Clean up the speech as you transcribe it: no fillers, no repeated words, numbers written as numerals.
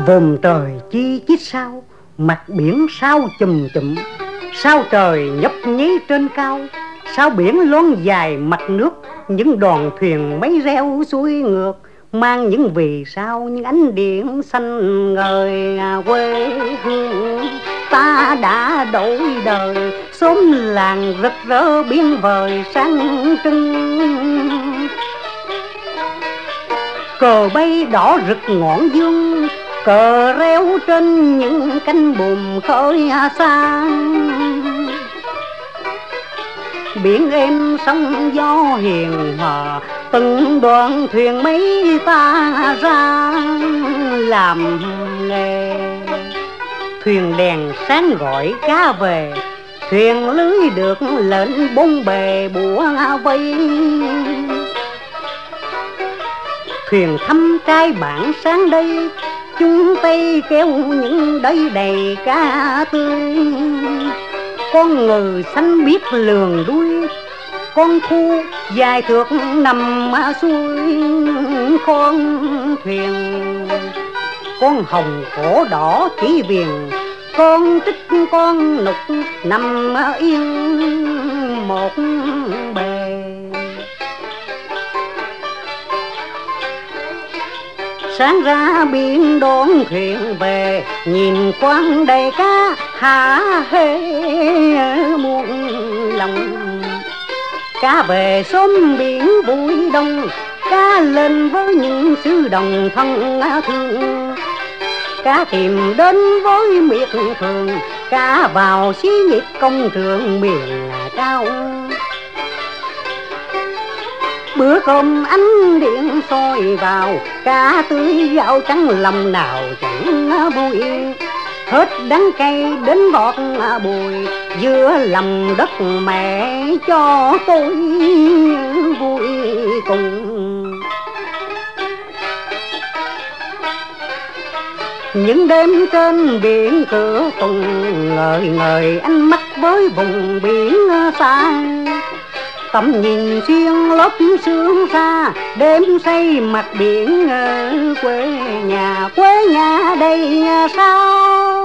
Vòm trời chi chít sao, mặt biển sao chùm chụm, sao trời nhấp nháy trên cao, sao biển loáng dài mặt nước. Những đoàn thuyền mấy reo xuôi ngược, mang những vì sao những ánh điện xanh ngời. Quê hương ta đã đổi đời, xóm làng rực rỡ biến vời sáng trưng. Cờ bay đỏ rực ngọn dương, cờ reo trên những cánh buồm khơi xa. Biển êm sóng gió hiền hòa, từng đoàn thuyền mấy ta ra làm nghề. Thuyền đèn sáng gọi cá về, thuyền lưới được lệnh bốn bề bủa vây. Thuyền thăm trai bạn sáng đây, chung tay kéo những đáy đầy cá tươi. Con ngừ xanh biết lường đuôi, con thu dài thước nằm xuôi. Con thuyền con hồng cổ đỏ chỉ viền, con trích con nục nằm yên một bề. Sáng ra biển đón thuyền về, nhìn quán đầy cá hả hê muôn lòng. Cá về xóm biển vui đông, cá lên với những xứ đồng thân thương. Cá tìm đến với miệt thường, cá vào xí nghiệp công trường miền cao. Bữa cơm ánh điện soi vào, cá tươi gạo trắng lòng nào chẳng vui. Hết đắng cay đến bọt bùi, giữa lòng đất mẹ cho tôi vui cùng. Những đêm trên biển Cửa Tùng, ngời ngời ánh mắt với vùng biển xa. Tầm nhìn xuyên lớp sương xa, đêm say mặt biển. Quê nhà đây sao?